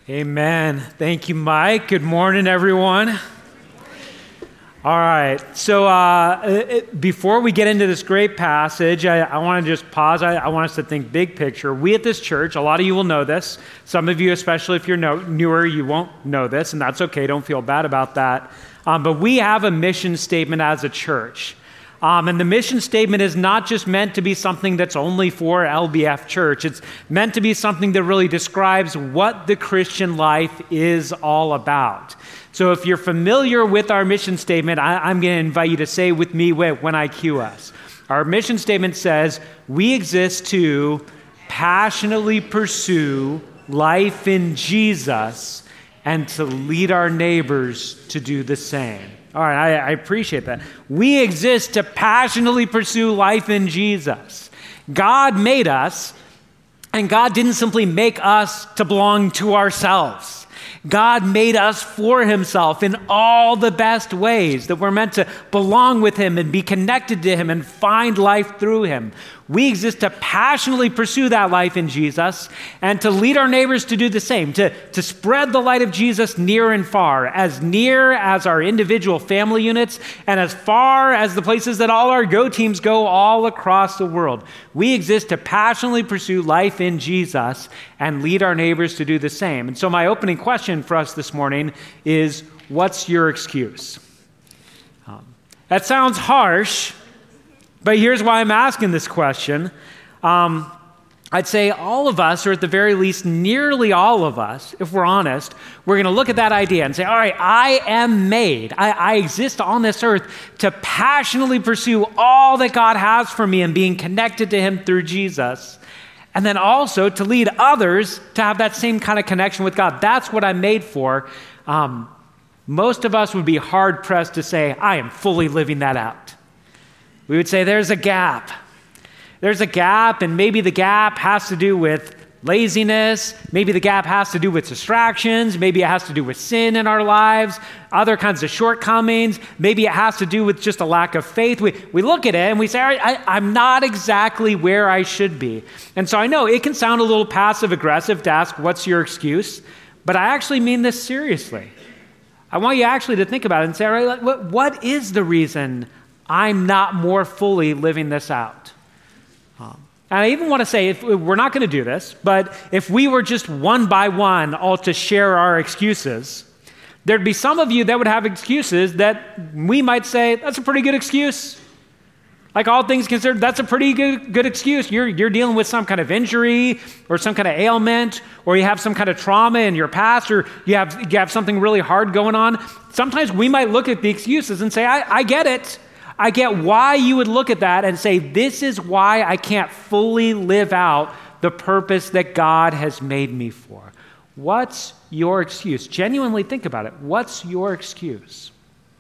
Amen. Thank you, Mike. Good morning, everyone. All right. So before we get into this great passage, I want to just pause. I want us to think big picture. We at this church, a lot of you will know this. Some of you, especially if you're newer, you won't know this, and that's okay. Don't feel bad about that. But we have a mission statement as a church. And the mission statement is not just meant to be something that's only for LBF Church. It's meant to be something that really describes what the Christian life is all about. So if you're familiar with our mission statement, I'm going to invite you to say with me when I cue us. Our mission statement says, we exist to passionately pursue life in Jesus and to lead our neighbors to do the same. All right, I appreciate that. We exist to passionately pursue life in Jesus. God made us, and God didn't simply make us to belong to ourselves. God made us for himself in all the best ways, that we're meant to belong with him and be connected to him and find life through him. We exist to passionately pursue that life in Jesus and to lead our neighbors to do the same, to spread the light of Jesus near and far, as near as our individual family units and as far as the places that all our Go teams go all across the world. We exist to passionately pursue life in Jesus and lead our neighbors to do the same. And so my opening question for us this morning is, what's your excuse? That sounds harsh, but here's why I'm asking this question. I'd say all of us, or at the very least, nearly all of us, if we're honest, we're going to look at that idea and say, all right, I am made. I exist on this earth to passionately pursue all that God has for me and being connected to him through Jesus. And then also to lead others to have that same kind of connection with God. That's what I'm made for. Most of us would be hard-pressed to say, I am fully living that out. We would say there's a gap. There's a gap, and maybe the gap has to do with laziness. Maybe the gap has to do with distractions. Maybe it has to do with sin in our lives, other kinds of shortcomings. Maybe it has to do with just a lack of faith. We look at it and we say, all right, I'm not exactly where I should be. And so I know it can sound a little passive-aggressive to ask, what's your excuse? But I actually mean this seriously. I want you actually to think about it and say, all right, what is the reason I'm not more fully living this out? And I even want to say, if we're not going to do this, but if we were just one by one all to share our excuses, there'd be some of you that would have excuses that we might say, that's a pretty good excuse. Like all things considered, that's a pretty good excuse. You're dealing with some kind of injury or some kind of ailment, or you have some kind of trauma in your past, or you have something really hard going on. Sometimes we might look at the excuses and say, I get it. I get why you would look at that and say, this is why I can't fully live out the purpose that God has made me for. What's your excuse? Genuinely think about it. What's your excuse?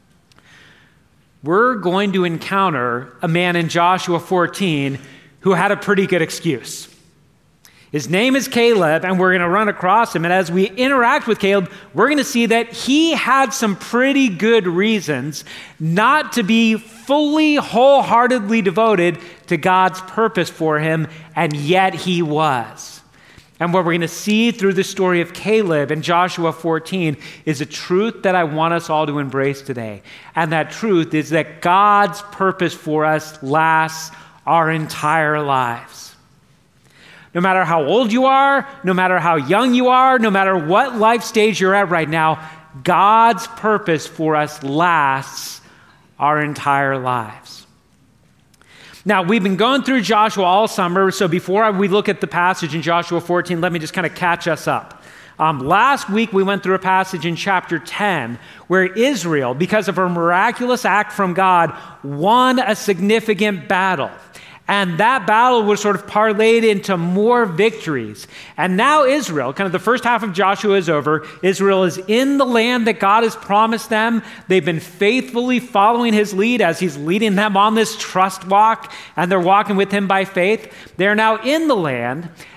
We're going to encounter a man in Joshua 14 who had a pretty good excuse. His name is Caleb, and we're going to run across him. And as we interact with Caleb, we're going to see that he had some pretty good reasons not to be fully, wholeheartedly devoted to God's purpose for him, and yet he was. And what we're going to see through the story of Caleb in Joshua 14 is a truth that I want us all to embrace today. And that truth is that God's purpose for us lasts our entire lives. No matter how old you are, no matter how young you are, no matter what life stage you're at right now, God's purpose for us lasts our entire lives. Now, we've been going through Joshua all summer, so before we look at the passage in Joshua 14, let me just kind of catch us up. Last week, we went through a passage in chapter 10 where Israel, because of a miraculous act from God, won a significant battle. And that battle was sort of parlayed into more victories. And now Israel, kind of the first half of Joshua is over. Israel is in the land that God has promised them. They've been faithfully following his lead as he's leading them on this trust walk, and they're walking with him by faith. They're now in the land,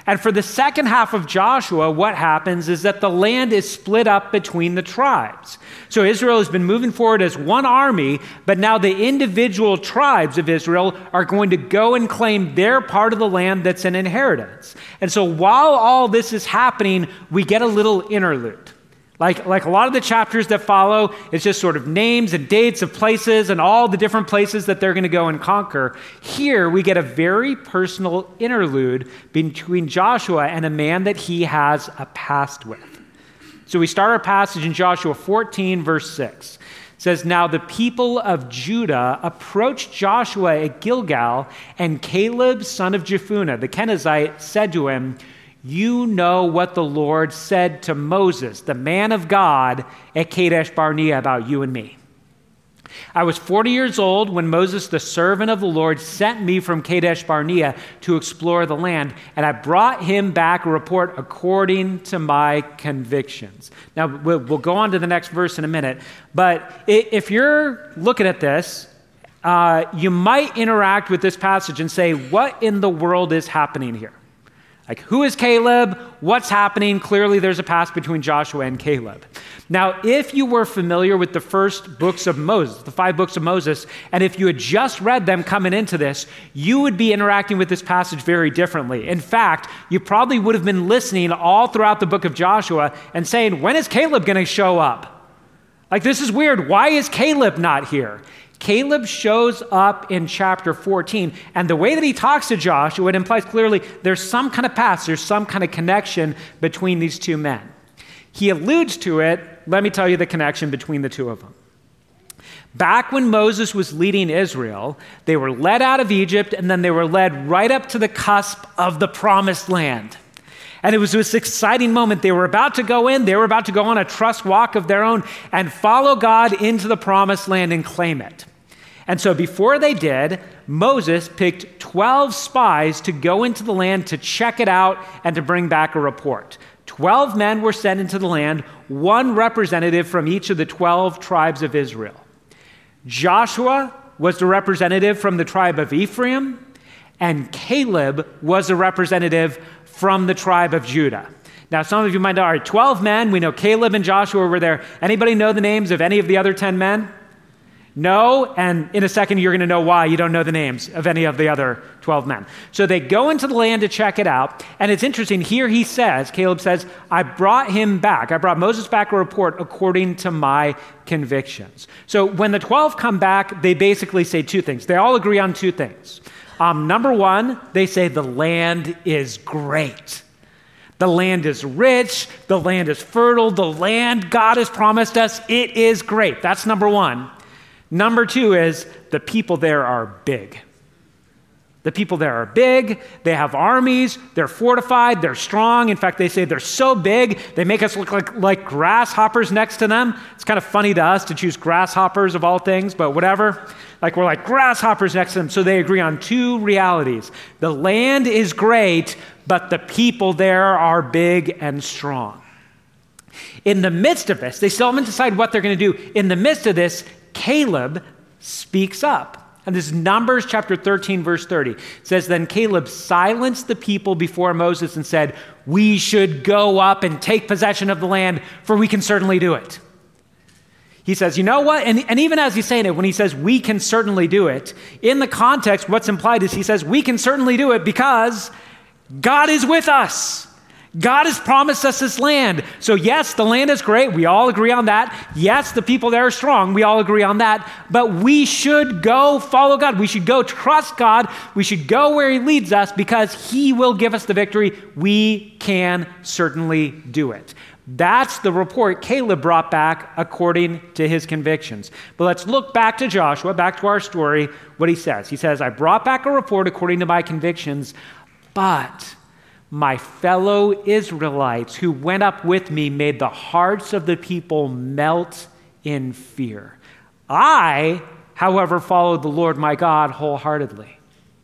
And for the second half of Joshua, what happens is that the land is split up between the tribes. So Israel has been moving forward as one army, but now the individual tribes of Israel are going to go and claim their part of the land that's an inheritance. And so while all this is happening, we get a little interlude. Like a lot of the chapters that follow, it's just sort of names and dates of places and all the different places that they're going to go and conquer. Here, we get a very personal interlude between Joshua and a man that he has a past with. So we start our passage in Joshua 14, verse 6. It says, "Now the people of Judah approached Joshua at Gilgal, and Caleb, son of Jephunneh, the Kenizzite, said to him, 'You know what the Lord said to Moses, the man of God, at Kadesh Barnea about you and me. I was 40 years old when Moses, the servant of the Lord, sent me from Kadesh Barnea to explore the land, and I brought him back a report according to my convictions.'" Now, we'll go on to the next verse in a minute, but if you're looking at this, you might interact with this passage and say, what in the world is happening here? Like, who is Caleb? What's happening? Clearly, there's a past between Joshua and Caleb. Now, if you were familiar with the first books of Moses, the 5 books of Moses, and if you had just read them coming into this, you would be interacting with this passage very differently. In fact, you probably would have been listening all throughout the book of Joshua and saying, when is Caleb going to show up? Like, this is weird. Why is Caleb not here? Caleb shows up in chapter 14, and the way that he talks to Joshua, it implies clearly there's some kind of past, there's some kind of connection between these two men. He alludes to it. Let me tell you the connection between the two of them. Back when Moses was leading Israel, they were led out of Egypt, and then they were led right up to the cusp of the promised land. And it was this exciting moment. They were about to go in. They were about to go on a trust walk of their own and follow God into the promised land and claim it. And so before they did, Moses picked 12 spies to go into the land to check it out and to bring back a report. 12 men were sent into the land, one representative from each of the 12 tribes of Israel. Joshua was the representative from the tribe of Ephraim, and Caleb was a representative from the tribe of Judah. Now, some of you might know, all right, 12 men. We know Caleb and Joshua were there. Anybody know the names of any of the other 10 men? No, and in a second you're going to know why you don't know the names of any of the other 12 men. So they go into the land to check it out, and it's interesting. Here he says, Caleb says, I brought Moses back a report according to my convictions. So when the 12 come back, they basically say two things. They all agree on two things. Number one, they say the land is great. The land is rich. The land is fertile. The land God has promised us, it is great. That's number one. Number two is the people there are big. The people there are big. They have armies. They're fortified. They're strong. In fact, they say they're so big, they make us look like grasshoppers next to them. It's kind of funny to us to choose grasshoppers of all things, but whatever. Like we're like grasshoppers next to them. So they agree on two realities. The land is great, but the people there are big and strong. In the midst of this, they still haven't decided what they're going to do. In the midst of this, Caleb speaks up. And this is Numbers chapter 13, verse 30. It says, then Caleb silenced the people before Moses and said, we should go up and take possession of the land, for we can certainly do it. He says, you know what? And even as he's saying it, when he says we can certainly do it, in the context, what's implied is he says we can certainly do it because God is with us. God has promised us this land. So yes, the land is great. We all agree on that. Yes, the people there are strong. We all agree on that. But we should go follow God. We should go trust God. We should go where he leads us because he will give us the victory. We can certainly do it. That's the report Caleb brought back according to his convictions. But let's look back to Joshua, back to our story, what he says. He says, I brought back a report according to my convictions, but my fellow Israelites who went up with me made the hearts of the people melt in fear. I, however, followed the Lord my God wholeheartedly.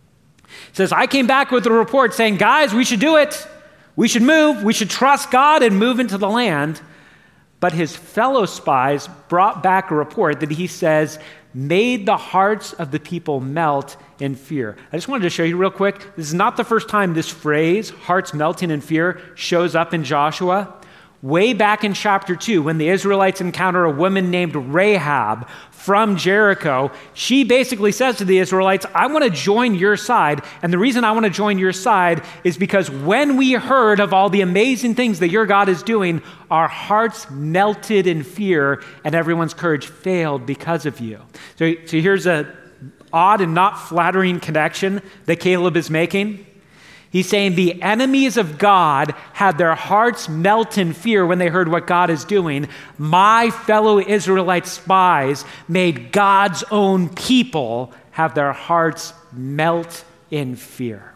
It says, I came back with a report saying, guys, we should do it. We should move. We should trust God and move into the land. But his fellow spies brought back a report that he says made the hearts of the people melt in fear. I just wanted to show you real quick. This is not the first time this phrase, hearts melting in fear, shows up in Joshua. Way back in chapter 2, when the Israelites encounter a woman named Rahab from Jericho, she basically says to the Israelites, I want to join your side. And the reason I want to join your side is because when we heard of all the amazing things that your God is doing, our hearts melted in fear and everyone's courage failed because of you. So here's an odd and not flattering connection that Caleb is making. He's saying the enemies of God had their hearts melt in fear when they heard what God is doing. My fellow Israelite spies made God's own people have their hearts melt in fear.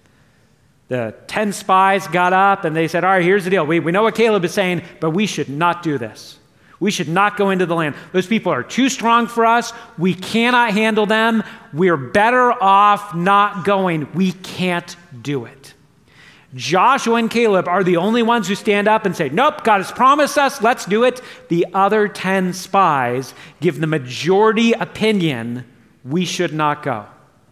The 10 spies got up and they said, all right, here's the deal. We know what Caleb is saying, but we should not do this. We should not go into the land. Those people are too strong for us. We cannot handle them. We're better off not going. We can't do it. Joshua and Caleb are the only ones who stand up and say, nope, God has promised us, let's do it. The other 10 spies give the majority opinion, we should not go.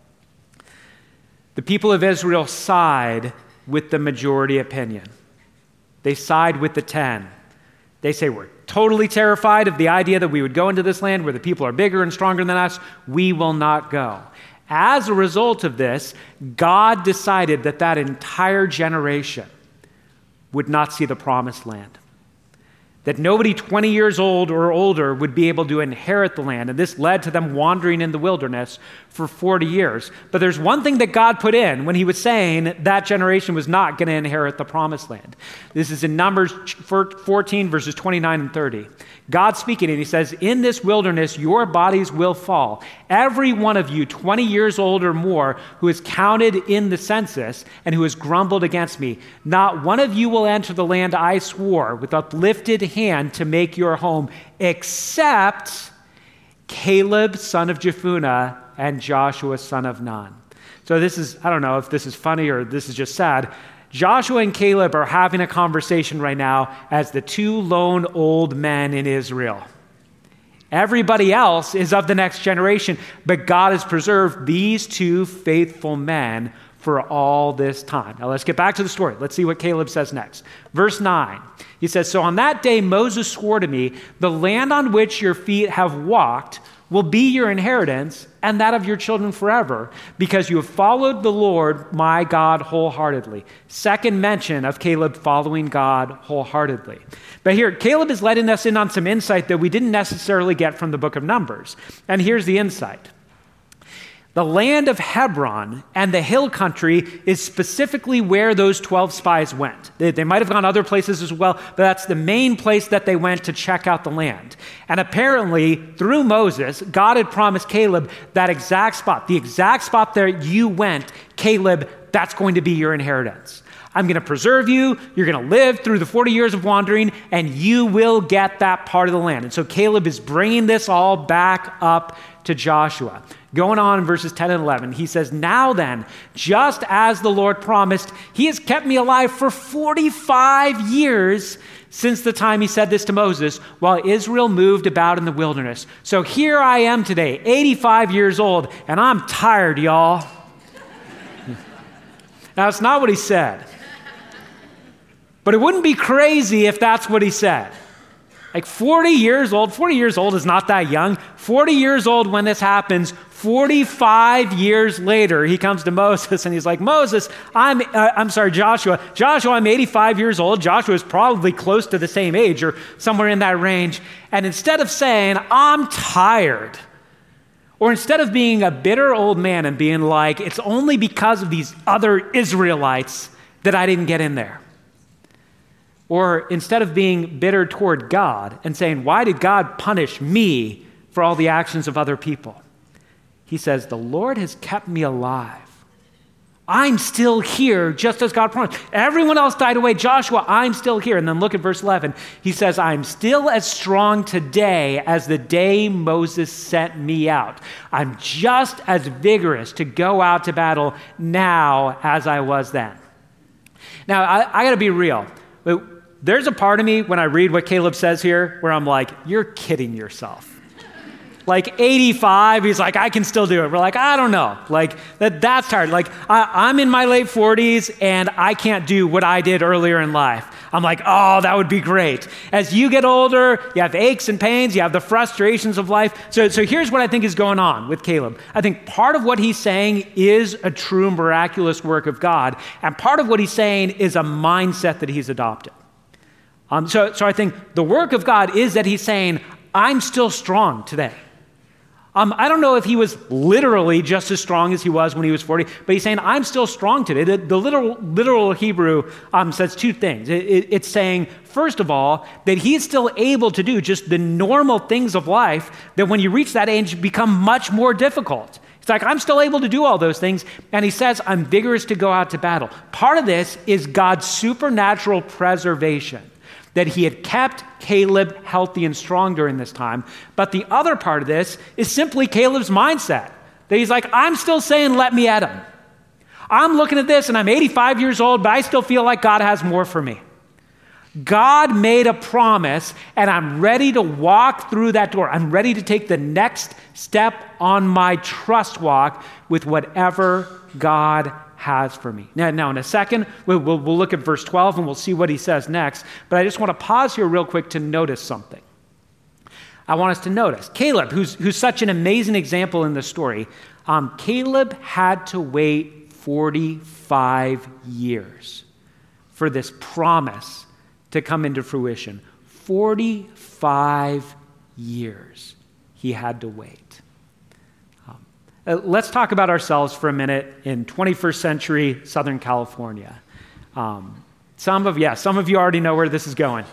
The people of Israel side with the majority opinion. They side with the 10. They say, we're totally terrified of the idea that we would go into this land where the people are bigger and stronger than us. We will not go. As a result of this, God decided that that entire generation would not see the promised land. That nobody 20 years old or older would be able to inherit the land. And this led to them wandering in the wilderness for 40 years. But there's one thing that God put in when he was saying that generation was not going to inherit the promised land. This is in Numbers 14, verses 29 and 30. God speaking, and he says, in this wilderness, your bodies will fall. Every one of you 20 years old or more who is counted in the census and who has grumbled against me, not one of you will enter the land I swore with uplifted hand to make your home, except Caleb, son of Jephunneh, and Joshua, son of Nun. So this is, I don't know if this is funny or this is just sad. Joshua and Caleb are having a conversation right now as the two lone old men in Israel. Everybody else is of the next generation, but God has preserved these two faithful men for all this time. Now let's get back to the story. Let's see what Caleb says next. Verse 9, he says, so on that day Moses swore to me, the land on which your feet have walked will be your inheritance and that of your children forever, because you have followed the Lord my God wholeheartedly. Second mention of Caleb following God wholeheartedly. But here, Caleb is letting us in on some insight that we didn't necessarily get from the book of Numbers. And here's the insight. The land of Hebron and the hill country is specifically where those 12 spies went. They might have gone other places as well, but that's the main place that they went to check out the land. And apparently, through Moses, God had promised Caleb that exact spot, the exact spot that you went, Caleb, that's going to be your inheritance. I'm going to preserve you. You're going to live through the 40 years of wandering, and you will get that part of the land. And so Caleb is bringing this all back up to Joshua. Going on in verses 10 and 11, he says, now then, just as the Lord promised, he has kept me alive for 45 years since the time he said this to Moses, while Israel moved about in the wilderness. So here I am today, 85 years old, and I'm tired, y'all. Now, it's not what he said. But it wouldn't be crazy if that's what he said. Like 40 years old is not that young. 40 years old when this happens, 45 years later, he comes to Moses and he's like, Moses, Joshua, I'm 85 years old. Joshua is probably close to the same age or somewhere in that range. And instead of saying, I'm tired, or instead of being a bitter old man and being like, it's only because of these other Israelites that I didn't get in there. Or instead of being bitter toward God and saying, why did God punish me for all the actions of other people? He says, the Lord has kept me alive. I'm still here, just as God promised. Everyone else died away. Joshua, I'm still here. And then look at verse 11. He says, I'm still as strong today as the day Moses sent me out. I'm just as vigorous to go out to battle now as I was then. Now, I got to be real. there's a part of me when I read what Caleb says here where I'm like, you're kidding yourself. Like 85, he's like, I can still do it. We're like, I don't know. Like that's hard. Like I'm in my late 40s and I can't do what I did earlier in life. I'm like, oh, that would be great. As you get older, you have aches and pains, you have the frustrations of life. So here's what I think is going on with Caleb. I think part of what he's saying is a true miraculous work of God. And part of what he's saying is a mindset that he's adopted. So I think the work of God is that he's saying, I'm still strong today. I don't know if he was literally just as strong as he was when he was 40, but he's saying, I'm still strong today. The literal Hebrew says two things. It's saying, first of all, that he's still able to do just the normal things of life that when you reach that age become much more difficult. It's like, I'm still able to do all those things. And he says, I'm vigorous to go out to battle. Part of this is God's supernatural preservation, that he had kept Caleb healthy and strong during this time. But the other part of this is simply Caleb's mindset, that he's like, I'm still saying, let me at him. I'm looking at this and I'm 85 years old, but I still feel like God has more for me. God made a promise and I'm ready to walk through that door. I'm ready to take the next step on my trust walk with whatever God has for me. Now in a second, we'll look at verse 12 and we'll see what he says next. But I just want to pause here real quick to notice something. I want us to notice Caleb, who's such an amazing example in this story. Caleb had to wait 45 years for this promise to come into fruition. 45 years he had to wait. Let's talk about ourselves for a minute in 21st century Southern California. Some of you already know where this is going.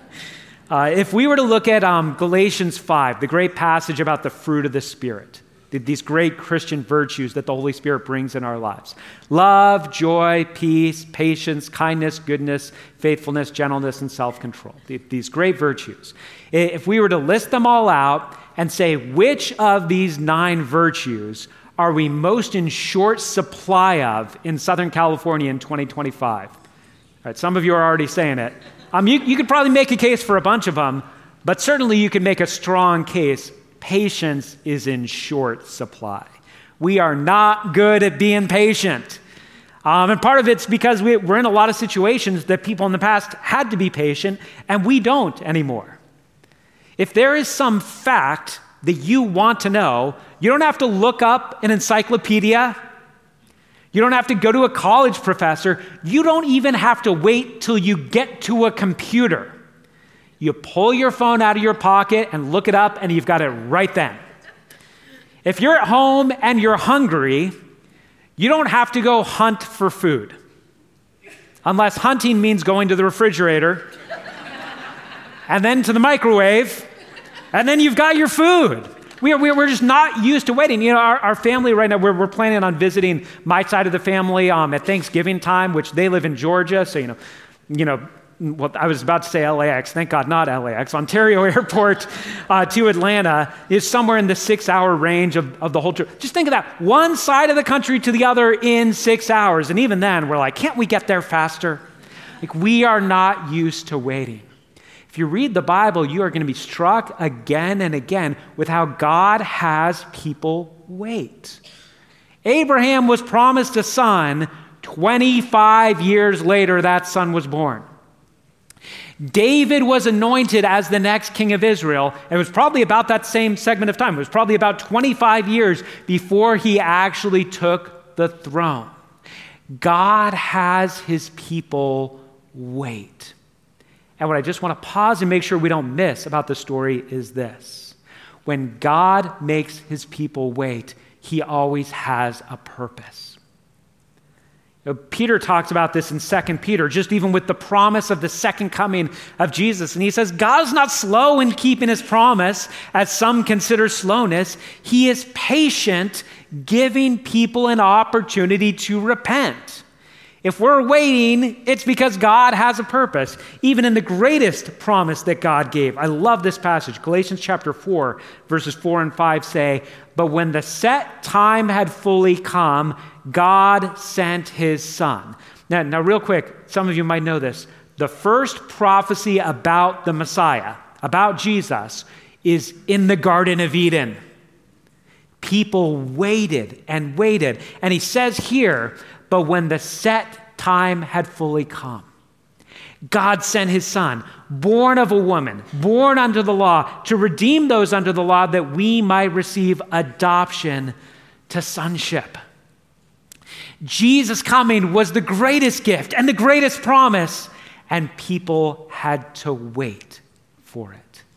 If we were to look at Galatians 5, the great passage about the fruit of the Spirit, these great Christian virtues that the Holy Spirit brings in our lives. Love, joy, peace, patience, kindness, goodness, faithfulness, gentleness, and self-control. These great virtues. If we were to list them all out and say, which of these 9 virtues are we most in short supply of in Southern California in 2025? All right, some of you are already saying it. You could probably make a case for a bunch of them, but certainly you could make a strong case. Patience is in short supply. We are not good at being patient. And part of it's because we're in a lot of situations that people in the past had to be patient, and we don't anymore. If there is some fact that you want to know, you don't have to look up an encyclopedia. You don't have to go to a college professor. You don't even have to wait till you get to a computer. You pull your phone out of your pocket and look it up, and you've got it right then. If you're at home and you're hungry, you don't have to go hunt for food. Unless hunting means going to the refrigerator, and then to the microwave, and then you've got your food. We're just not used to waiting. You know, our family right now, we're planning on visiting my side of the family at Thanksgiving time, which they live in Georgia. So, well, I was about to say LAX. Thank God, not LAX. Ontario Airport to Atlanta is somewhere in the 6-hour range of the whole trip. Just think of that. One side of the country to the other in 6 hours. And even then, we're like, can't we get there faster? Like, we are not used to waiting. If you read the Bible, you are going to be struck again and again with how God has people wait. Abraham was promised a son. 25 years later, that son was born. David was anointed as the next king of Israel. It was probably about that same segment of time. It was probably about 25 years before he actually took the throne. God has his people wait. And what I just want to pause and make sure we don't miss about the story is this. When God makes his people wait, he always has a purpose. Peter talks about this in 2 Peter, just even with the promise of the second coming of Jesus. And he says, God's not slow in keeping his promise, as some consider slowness. He is patient, giving people an opportunity to repent. If we're waiting, it's because God has a purpose, even in the greatest promise that God gave. I love this passage. Galatians chapter 4, verses 4 and 5 say, "But when the set time had fully come, God sent his son." Now real quick, some of you might know this. The first prophecy about the Messiah, about Jesus, is in the Garden of Eden. People waited and waited. And he says here, but when the set time had fully come, God sent his son, born of a woman, born under the law, to redeem those under the law that we might receive adoption to sonship. Jesus coming was the greatest gift and the greatest promise, and people had to wait for it.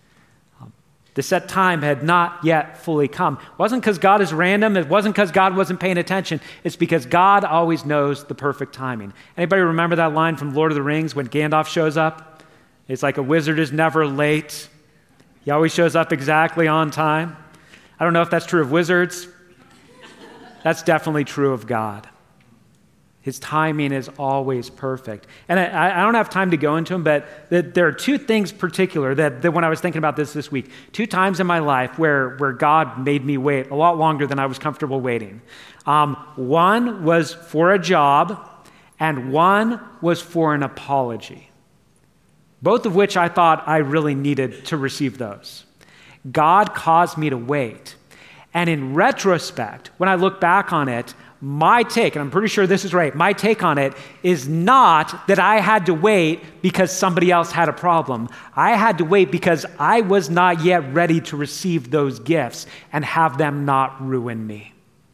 The set time had not yet fully come. It wasn't because God is random. It wasn't because God wasn't paying attention. It's because God always knows the perfect timing. Anybody remember that line from Lord of the Rings when Gandalf shows up? It's like a wizard is never late. He always shows up exactly on time. I don't know if that's true of wizards. That's definitely true of God. His timing is always perfect. And I don't have time to go into them, but there are two things particular that when I was thinking about this week, two times in my life where God made me wait a lot longer than I was comfortable waiting. One was for a job, and one was for an apology, both of which I thought I really needed to receive those. God caused me to wait. And in retrospect, when I look back on it, my take, and I'm pretty sure this is right, my take on it is not that I had to wait because somebody else had a problem. I had to wait because I was not yet ready to receive those gifts and have them not ruin me.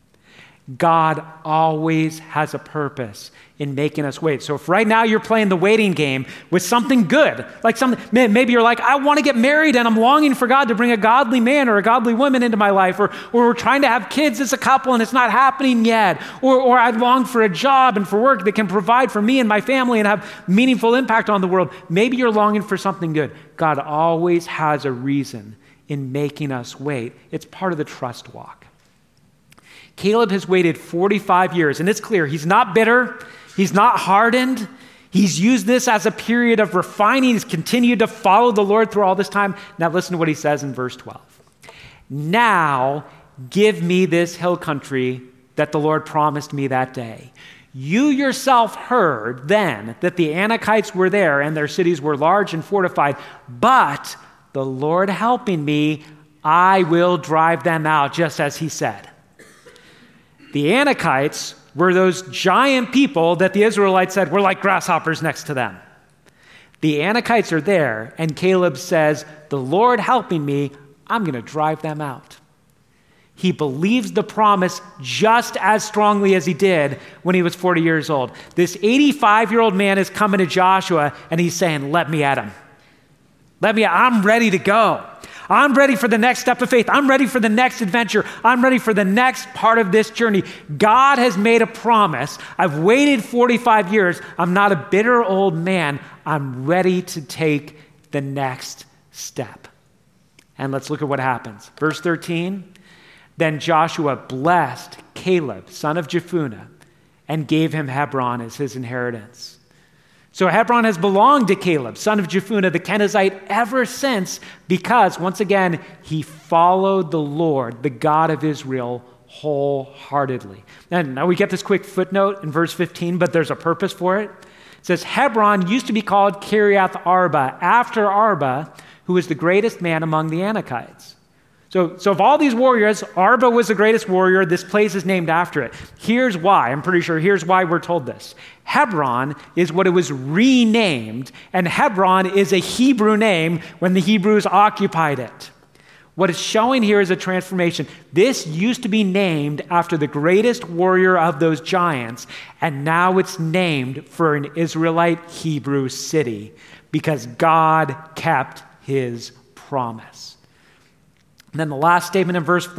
God always has a purpose in making us wait. So if right now you're playing the waiting game with something good, like something, maybe you're like, I want to get married and I'm longing for God to bring a godly man or a godly woman into my life, or we're trying to have kids as a couple and it's not happening yet, or I long for a job and for work that can provide for me and my family and have meaningful impact on the world. Maybe you're longing for something good. God always has a reason in making us wait. It's part of the trust walk. Caleb has waited 45 years, and it's clear he's not bitter, he's not hardened. He's used this as a period of refining. He's continued to follow the Lord through all this time. Now listen to what he says in verse 12. Now give me this hill country that the Lord promised me that day. You yourself heard then that the Anakites were there and their cities were large and fortified, but the Lord helping me, I will drive them out, just as he said. The Anakites were those giant people that the Israelites said were like grasshoppers next to them. The Anakites are there, and Caleb says, the Lord helping me, I'm going to drive them out. He believes the promise just as strongly as he did when he was 40 years old. This 85-year-old man is coming to Joshua, and he's saying, let me at him. I'm ready to go. I'm ready for the next step of faith. I'm ready for the next adventure. I'm ready for the next part of this journey. God has made a promise. I've waited 45 years. I'm not a bitter old man. I'm ready to take the next step. And let's look at what happens. Verse 13, then Joshua blessed Caleb, son of Jephunneh, and gave him Hebron as his inheritance. So Hebron has belonged to Caleb, son of Jephunneh, the Kenizzite, ever since, because, once again, he followed the Lord, the God of Israel, wholeheartedly. And now we get this quick footnote in verse 15, but there's a purpose for it. It says, Hebron used to be called Kiriath Arba, after Arba, who was the greatest man among the Anakites. So of all these warriors, Arba was the greatest warrior. This place is named after it. Here's why. I'm pretty sure here's why we're told this. Hebron is what it was renamed, and Hebron is a Hebrew name when the Hebrews occupied it. What it's showing here is a transformation. This used to be named after the greatest warrior of those giants, and now it's named for an Israelite Hebrew city because God kept his promise. And then the last statement in verse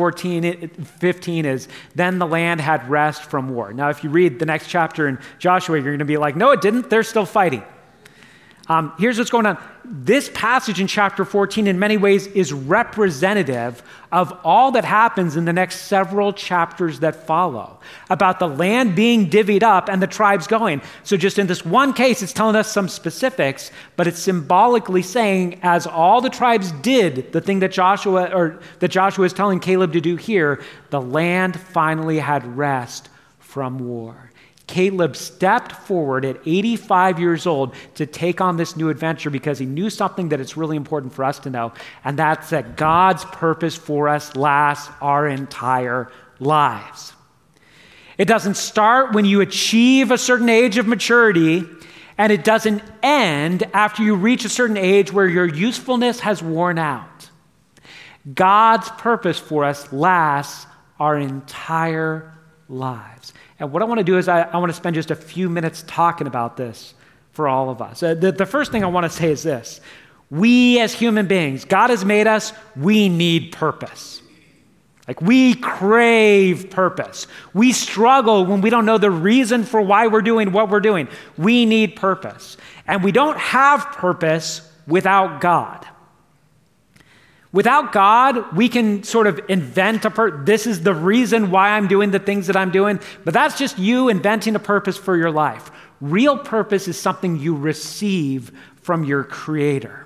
15 is, then the land had rest from war. Now, if you read the next chapter in Joshua, you're going to be like, no, it didn't. They're still fighting. Here's what's going on. This passage in chapter 14 in many ways is representative of all that happens in the next several chapters that follow about the land being divvied up and the tribes going. So just in this one case, it's telling us some specifics, but it's symbolically saying as all the tribes did the thing that Joshua is telling Caleb to do here, the land finally had rest from war. Caleb stepped forward at 85 years old to take on this new adventure because he knew something that it's really important for us to know, and that's that God's purpose for us lasts our entire lives. It doesn't start when you achieve a certain age of maturity, and it doesn't end after you reach a certain age where your usefulness has worn out. God's purpose for us lasts our entire lives. And what I want to do is I want to spend just a few minutes talking about this for all of us. The first thing I want to say is this. We as human beings, God has made us, we need purpose. Like we crave purpose. We struggle when we don't know the reason for why we're doing what we're doing. We need purpose. And we don't have purpose without God. Without God, we can sort of invent this is the reason why I'm doing the things that I'm doing, but that's just you inventing a purpose for your life. Real purpose is something you receive from your Creator.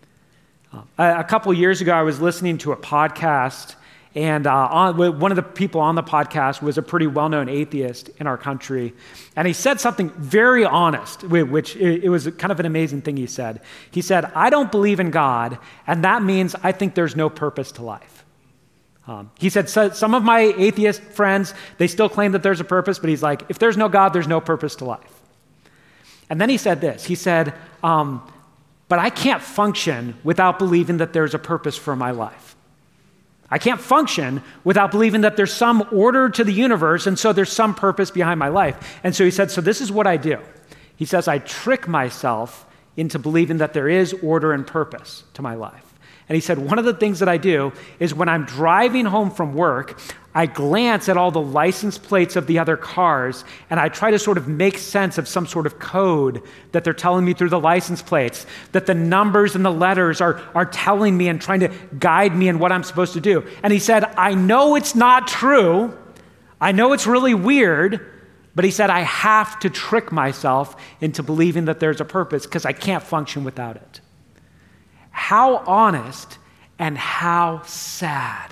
A couple years ago, I was listening to a podcast, and one of the people on the podcast was a pretty well-known atheist in our country. And he said something very honest, which it was kind of an amazing thing he said. He said, I don't believe in God, and that means I think there's no purpose to life. He said, so some of my atheist friends, they still claim that there's a purpose, but he's like, if there's no God, there's no purpose to life. And then he said this. He said, but I can't function without believing that there's a purpose for my life. I can't function without believing that there's some order to the universe, and so there's some purpose behind my life. And so he said, so this is what I do. He says, I trick myself into believing that there is order and purpose to my life. And he said, one of the things that I do is when I'm driving home from work, I glance at all the license plates of the other cars, and I try to sort of make sense of some sort of code that they're telling me through the license plates, that the numbers and the letters are telling me and trying to guide me in what I'm supposed to do. And he said, I know it's not true. I know it's really weird, but he said, I have to trick myself into believing that there's a purpose because I can't function without it. How honest and how sad.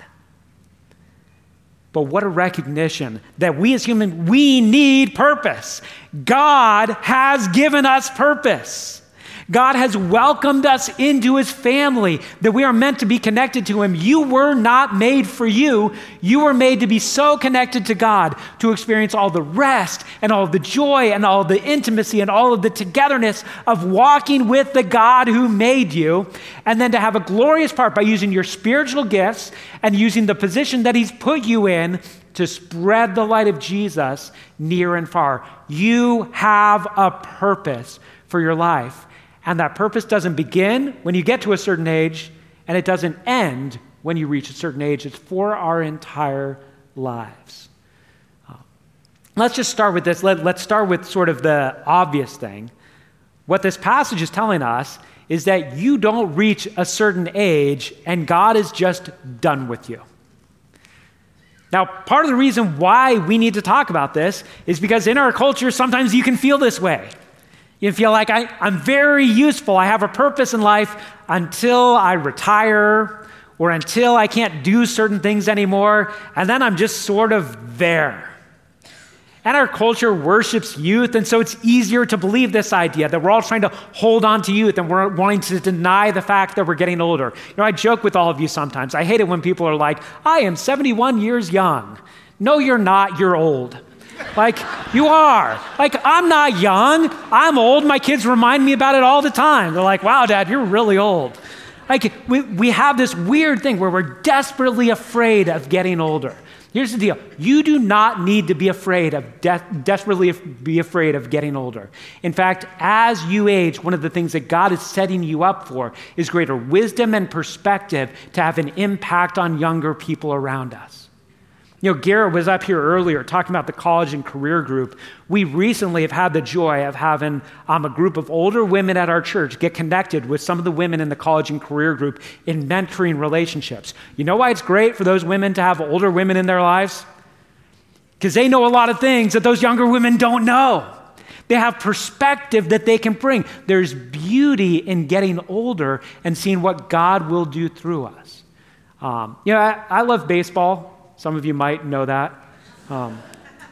But what a recognition that we as humans, we need purpose. God has given us purpose. God has welcomed us into his family, that we are meant to be connected to him. You were not made for you. You were made to be so connected to God, to experience all the rest and all the joy and all the intimacy and all of the togetherness of walking with the God who made you, and then to have a glorious part by using your spiritual gifts and using the position that he's put you in to spread the light of Jesus near and far. You have a purpose for your life. And that purpose doesn't begin when you get to a certain age, and it doesn't end when you reach a certain age. It's for our entire lives. Let's just start with this. Let's start with sort of the obvious thing. What this passage is telling us is that you don't reach a certain age, and God is just done with you. Now, part of the reason why we need to talk about this is because in our culture, sometimes you can feel this way. You feel like I'm very useful. I have a purpose in life until I retire or until I can't do certain things anymore, and then I'm just sort of there. And our culture worships youth, and so it's easier to believe this idea that we're all trying to hold on to youth and we're wanting to deny the fact that we're getting older. You know, I joke with all of you sometimes. I hate it when people are like, I am 71 years young. No, you're not. You're old. Like, you are. Like, I'm not young. I'm old. My kids remind me about it all the time. They're like, wow, Dad, you're really old. Like, we have this weird thing where we're desperately afraid of getting older. Here's the deal. You do not need to be afraid of desperately be afraid of getting older. In fact, as you age, one of the things that God is setting you up for is greater wisdom and perspective to have an impact on younger people around us. You know, Garrett was up here earlier talking about the college and career group. We recently have had the joy of having a group of older women at our church get connected with some of the women in the college and career group in mentoring relationships. You know why it's great for those women to have older women in their lives? Because they know a lot of things that those younger women don't know. They have perspective that they can bring. There's beauty in getting older and seeing what God will do through us. I love baseball. Some of you might know that.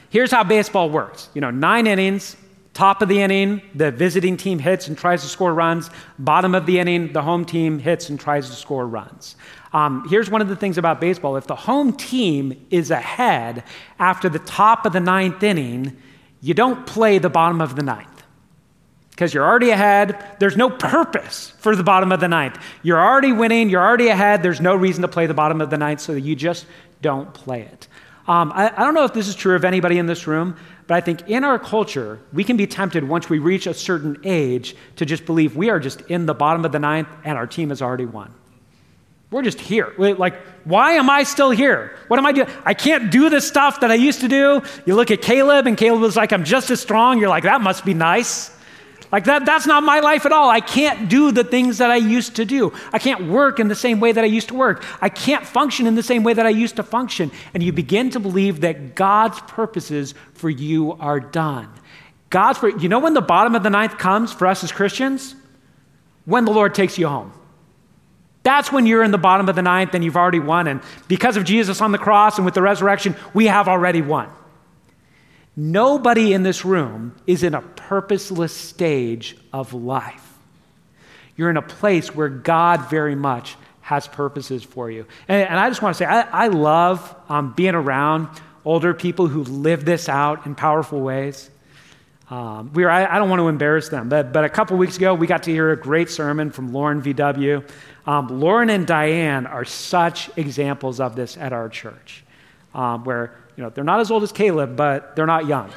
Here's how baseball works. 9 innings, top of the inning, the visiting team hits and tries to score runs. Bottom of the inning, the home team hits and tries to score runs. Here's one of the things about baseball. If the home team is ahead after the top of the 9th inning, you don't play the bottom of the 9th. Because you're already ahead. There's no purpose for the bottom of the 9th. You're already winning. You're already ahead. There's no reason to play the bottom of the 9th, so you just don't play it. I don't know if this is true of anybody in this room, but I think in our culture, we can be tempted once we reach a certain age to just believe we are just in the bottom of the 9th and our team has already won. We're just here. Why am I still here? What am I doing? I can't do the stuff that I used to do. You look at Caleb, and Caleb was like, I'm just as strong. You're like, that must be nice. That's not my life at all. I can't do the things that I used to do. I can't work in the same way that I used to work. I can't function in the same way that I used to function. And you begin to believe that God's purposes for you are done. When the bottom of the 9th comes for us as Christians? When the Lord takes you home. That's when you're in the bottom of the 9th and you've already won. And because of Jesus on the cross and with the resurrection, we have already won. Nobody in this room is in a purposeless stage of life. You're in a place where God very much has purposes for you. And I just want to say, I love being around older people who live this out in powerful ways. I don't want to embarrass them, but a couple weeks ago, we got to hear a great sermon from Lauren VW. Lauren and Diane are such examples of this at our church, where they're not as old as Caleb, but they're not young.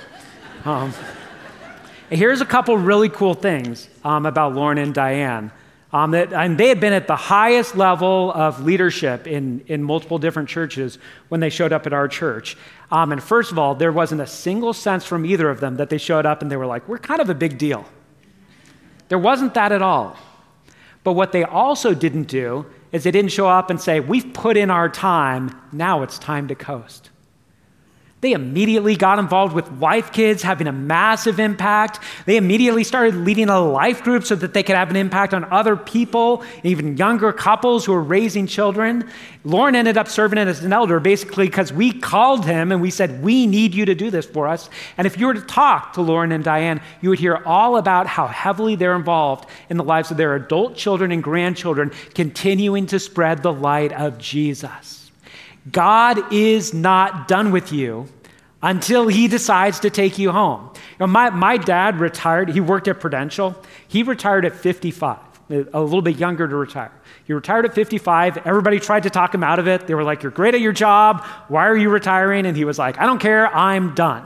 Here's a couple really cool things about Lauren and Diane. And they had been at the highest level of leadership in multiple different churches when they showed up at our church. And first of all, there wasn't a single sense from either of them that they showed up and they were like, we're kind of a big deal. There wasn't that at all. But what they also didn't do is they didn't show up and say, we've put in our time, now it's time to coast. They immediately got involved with Life Kids, having a massive impact. They immediately started leading a life group so that they could have an impact on other people, even younger couples who are raising children. Lauren ended up serving as an elder basically because we called him and we said, we need you to do this for us. And if you were to talk to Lauren and Diane, you would hear all about how heavily they're involved in the lives of their adult children and grandchildren, continuing to spread the light of Jesus. God is not done with you until he decides to take you home. My dad retired. He worked at Prudential. He retired at 55, a little bit younger to retire. He retired at 55. Everybody tried to talk him out of it. They were like, you're great at your job. Why are you retiring? And he was like, I don't care. I'm done.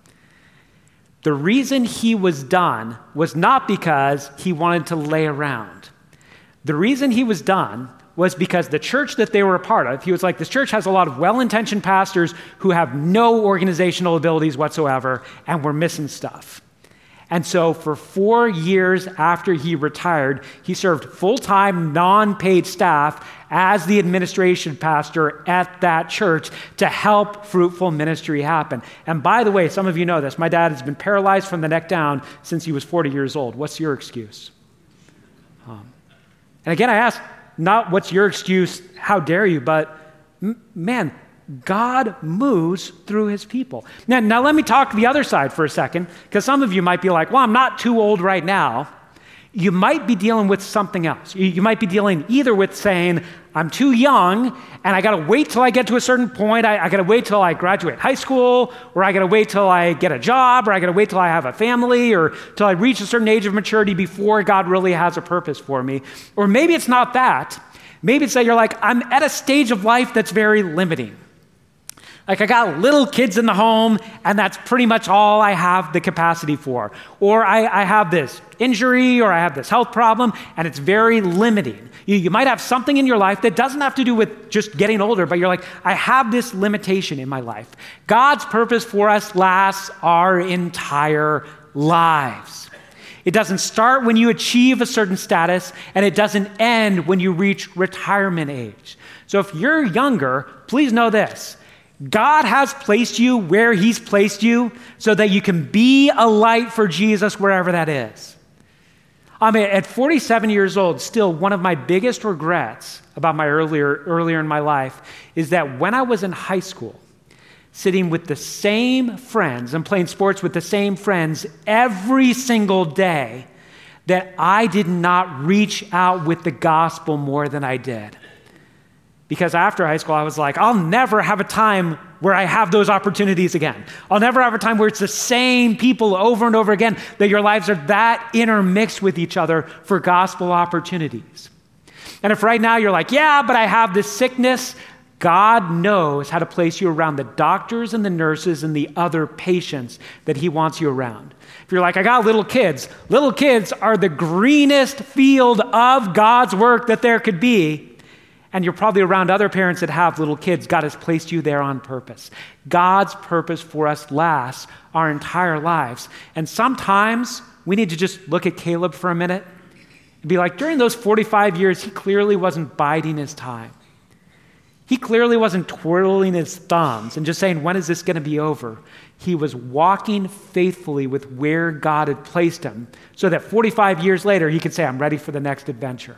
The reason he was done was not because he wanted to lay around. The reason he was done was because the church that they were a part of, he was like, this church has a lot of well-intentioned pastors who have no organizational abilities whatsoever, and we're missing stuff. And so for 4 years after he retired, he served full-time, non-paid staff as the administration pastor at that church to help fruitful ministry happen. And by the way, some of you know this, my dad has been paralyzed from the neck down since he was 40 years old. What's your excuse? And again, I ask, not what's your excuse, how dare you, but man, God moves through his people. Now let me talk the other side for a second, because some of you might be like, well, I'm not too old right now. You might be dealing with something else. You might be dealing either with saying, I'm too young, and I got to wait till I get to a certain point. I got to wait till I graduate high school, or I got to wait till I get a job, or I got to wait till I have a family, or till I reach a certain age of maturity before God really has a purpose for me. Or maybe it's not that. Maybe it's that you're like, I'm at a stage of life that's very limiting. Like I got little kids in the home, and that's pretty much all I have the capacity for. Or I have this injury, or I have this health problem, and it's very limiting. You might have something in your life that doesn't have to do with just getting older, but you're like, I have this limitation in my life. God's purpose for us lasts our entire lives. It doesn't start when you achieve a certain status, and it doesn't end when you reach retirement age. So if you're younger, please know this. God has placed you where he's placed you so that you can be a light for Jesus wherever that is. I mean, at 47 years old, still one of my biggest regrets about my earlier in my life is that when I was in high school, sitting with the same friends and playing sports with the same friends every single day, that I did not reach out with the gospel more than I did. Because after high school, I was like, I'll never have a time where I have those opportunities again. I'll never have a time where it's the same people over and over again, that your lives are that intermixed with each other for gospel opportunities. And if right now you're like, yeah, but I have this sickness, God knows how to place you around the doctors and the nurses and the other patients that he wants you around. If you're like, I got little kids are the greenest field of God's work that there could be. And you're probably around other parents that have little kids. God has placed you there on purpose. God's purpose for us lasts our entire lives. And sometimes we need to just look at Caleb for a minute and be like, during those 45 years, he clearly wasn't biding his time. He clearly wasn't twirling his thumbs and just saying, when is this going to be over? He was walking faithfully with where God had placed him so that 45 years later, he could say, I'm ready for the next adventure.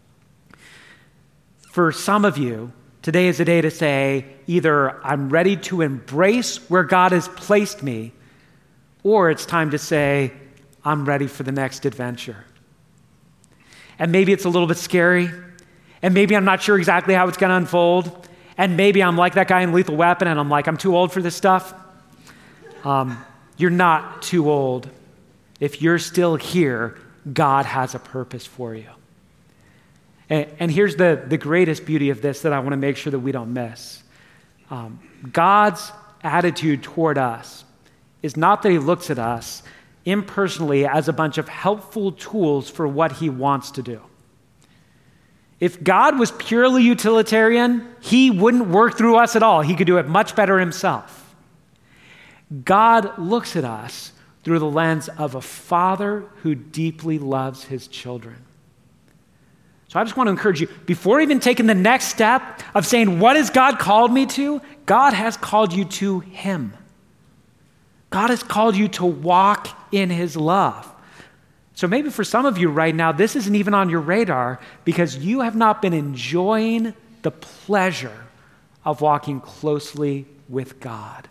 For some of you, today is a day to say, either I'm ready to embrace where God has placed me, or it's time to say, I'm ready for the next adventure. And maybe it's a little bit scary, and maybe I'm not sure exactly how it's going to unfold, and maybe I'm like that guy in Lethal Weapon, and I'm like, I'm too old for this stuff. You're not too old. If you're still here, God has a purpose for you. And here's the greatest beauty of this that I want to make sure that we don't miss. God's attitude toward us is not that he looks at us impersonally as a bunch of helpful tools for what he wants to do. If God was purely utilitarian, he wouldn't work through us at all. He could do it much better himself. God looks at us through the lens of a father who deeply loves his children. So I just want to encourage you, before even taking the next step of saying, what has God called me to? God has called you to him. God has called you to walk in his love. So maybe for some of you right now, this isn't even on your radar because you have not been enjoying the pleasure of walking closely with God.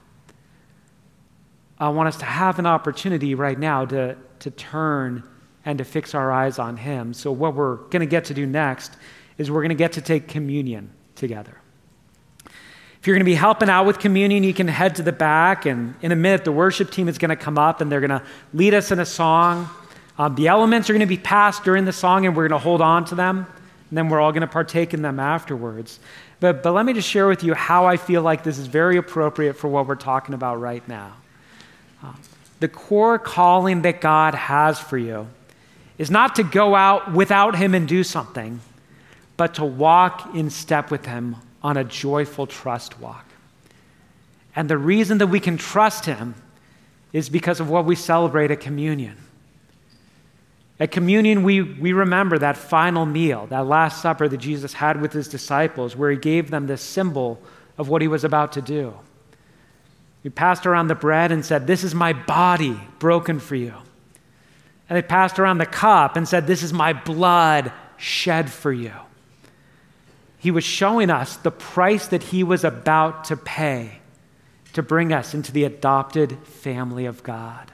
I want us to have an opportunity right now to turn and to fix our eyes on him. So what we're going to get to do next is we're going to get to take communion together. If you're going to be helping out with communion, you can head to the back, and in a minute, the worship team is going to come up, and they're going to lead us in a song. The elements are going to be passed during the song, and we're going to hold on to them, and then we're all going to partake in them afterwards. But let me just share with you how I feel like this is very appropriate for what we're talking about right now. The core calling that God has for you is not to go out without him and do something, but to walk in step with him on a joyful trust walk. And the reason that we can trust him is because of what we celebrate at communion. At communion, we remember that final meal, that Last Supper that Jesus had with his disciples, where he gave them this symbol of what he was about to do. He passed around the bread and said, "This is my body broken for you." And they passed around the cup and said, "This is my blood shed for you." He was showing us the price that he was about to pay to bring us into the adopted family of God.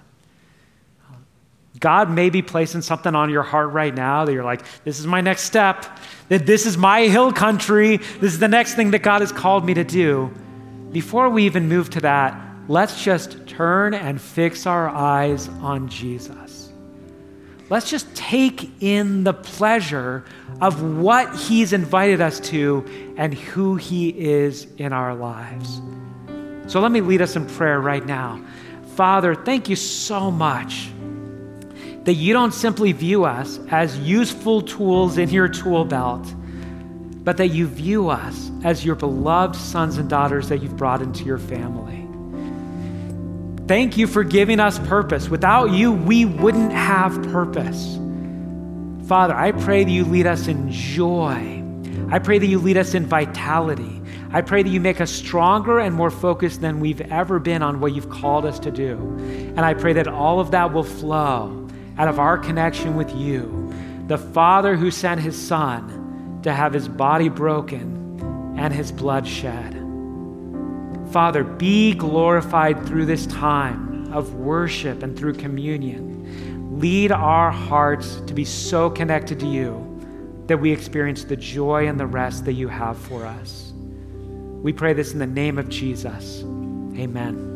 God may be placing something on your heart right now that you're like, this is my next step, that this is my hill country, this is the next thing that God has called me to do. Before we even move to that, let's just turn and fix our eyes on Jesus. Let's just take in the pleasure of what he's invited us to and who he is in our lives. So let me lead us in prayer right now. Father, thank you so much that you don't simply view us as useful tools in your tool belt, but that you view us as your beloved sons and daughters that you've brought into your family. Thank you for giving us purpose. Without you, we wouldn't have purpose. Father, I pray that you lead us in joy. I pray that you lead us in vitality. I pray that you make us stronger and more focused than we've ever been on what you've called us to do. And I pray that all of that will flow out of our connection with you, the Father who sent his Son to have his body broken and his blood shed. Father, be glorified through this time of worship and through communion. Lead our hearts to be so connected to you that we experience the joy and the rest that you have for us. We pray this in the name of Jesus. Amen.